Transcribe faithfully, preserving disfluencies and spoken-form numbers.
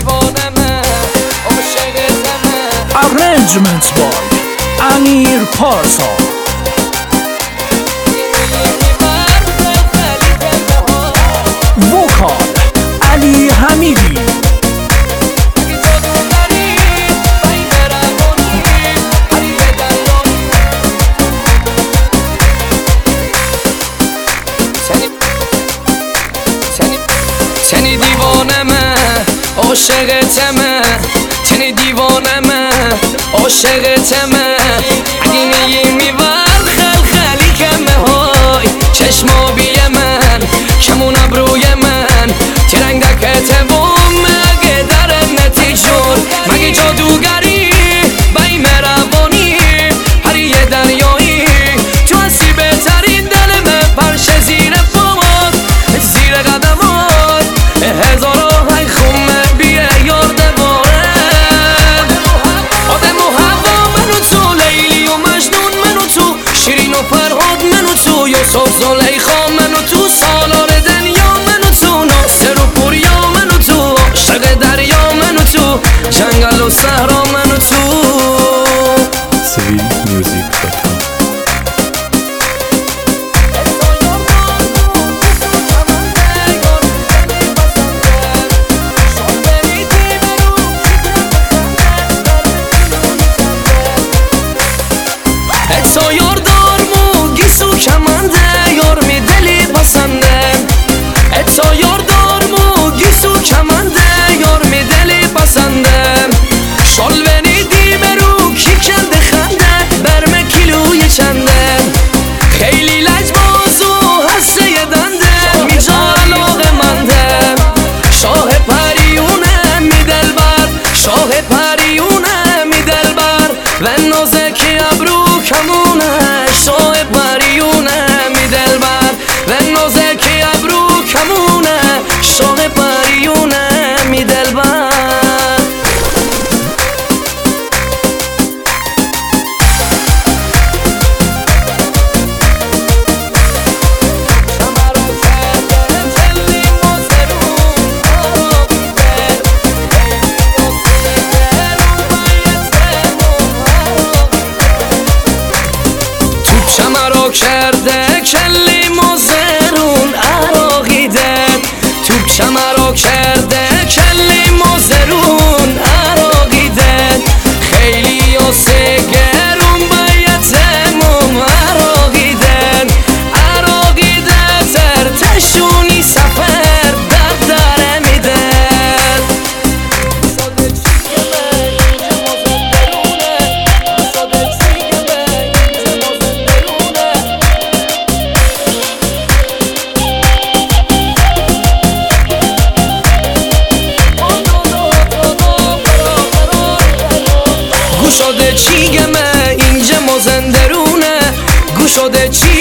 دیوانمه عاشقتمه. Arrangement by امیر پارسا. وکال علی حمیدی. تنی دیوانمه عاشقتمه، تنی دیوانمه عاشقتمه. اگه میگی میبر خل خلی کمه های چشمابی من کمون ابروی من ترنگ دکته بوم مگه در نتیجون مگه جادوگری بای مروانی هری یه دریایی تو هستی بهترین دلمه پرشه زیر پامات زیر قدمات هزارا های خمه بیه یار دواره آدم و هوا منو تو لیلی و مجنون منو تو شیرین و فرهاد منو تو یوسف زلیخا منو تو سالار دنیا منو تو ناصر و پوریا منو تو عاشق دریا منو تو جنگل و صحرا منو تو. سویل میوزیک دات کام. اتسا یار دارمو گیسو کمنده یار می دلی پسنده. اتسا یار دارمو گیسو کمنده یار می دلی پسنده. شال ونیدی برو کی کنده خنده برم کیلوی چنده. خیلی لجباز و حسه دنده میجا علاقه منده. شاه پریونه می دلبر شاه پریونه می دلبر و نازکی ابرو کمونه. شاه پریونه می دلبر و نازکی ابرو کمونه. شاه پریونه می دلبر. چمرا کرده کلی مزرون عراقیده. توپ چمرا کرده کلی مزرون عراقیده. خیلی و سگرون بایتمون عراقیده. عراقیده ترتشونی سفر در داره میده. گوشاده چی گمه اینجا مازندرونه. گوشاده چی